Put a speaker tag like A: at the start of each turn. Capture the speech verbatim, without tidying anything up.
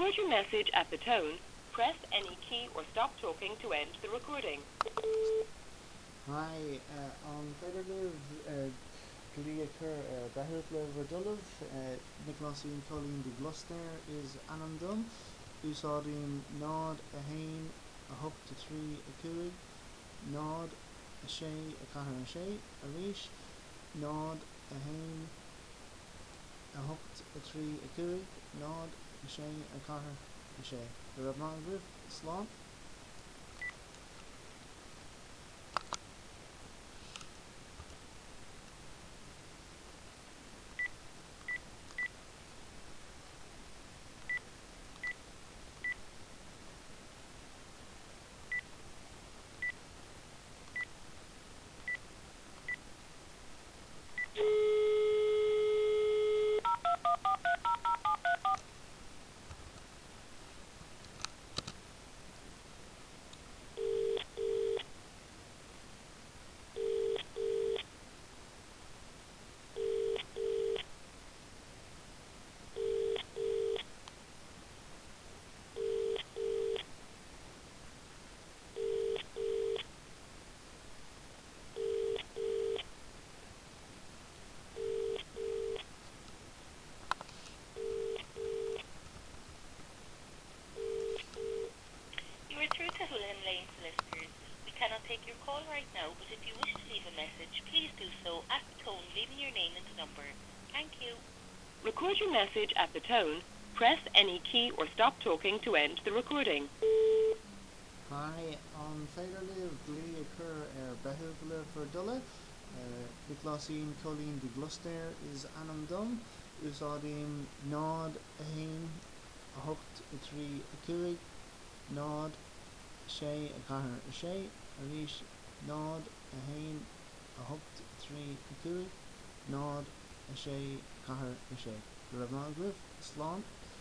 A: Record your message at the tone. Press any key or stop talking to end the recording.
B: Hi, uh, an feidir Gleachur Behut le Verdulov, Nicolasin Colleen de Gloucester is Anandum, Usadin Nod a Hain, a Hup to three a Cuig, Nod a Shay a Cahar a Shay, a Rish, Nod a Hain, a Hup a three a Cuig, Nod a Shay a Cahar a Shay. The Rabban Griff, Slán.
C: You are through to Hullen Lane Solicitors. We cannot take your call right now, but if you wish to leave a message, please do so at the tone, leaving your name and number. Thank you.
A: Record your message at the tone. Press any key or stop talking to end the recording.
B: Hi, an feidir Gleachur Behut le Verdulov, Nicolasin Colleen de Gloucester is Anandum, Usadin Nod a Hain, a Hup a three a Cuig, Nod Shay a Cahar a Shay, a Rish, Nod a Hain, a Hup a three a Cuig, Nod a Shay Cahar a Shay. The Rabban Griff, Slán.